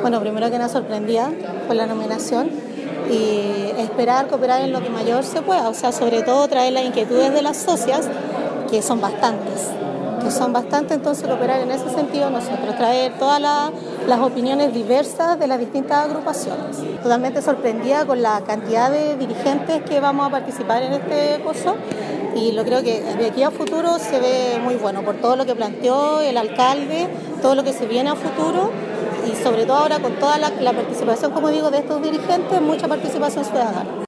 Bueno, primero que nada sorprendida por la nominación y esperar cooperar en lo que mayor se pueda, o sea, sobre todo traer las inquietudes de las socias, que son bastantes, entonces cooperar en ese sentido nosotros, traer todas las opiniones diversas de las distintas agrupaciones. Totalmente sorprendida con la cantidad de dirigentes que vamos a participar en este curso y lo creo que de aquí a futuro se ve muy bueno por todo lo que planteó el alcalde, todo lo que se viene a futuro y sobre todo ahora con toda la participación, como digo, de estos dirigentes, mucha participación ciudadana.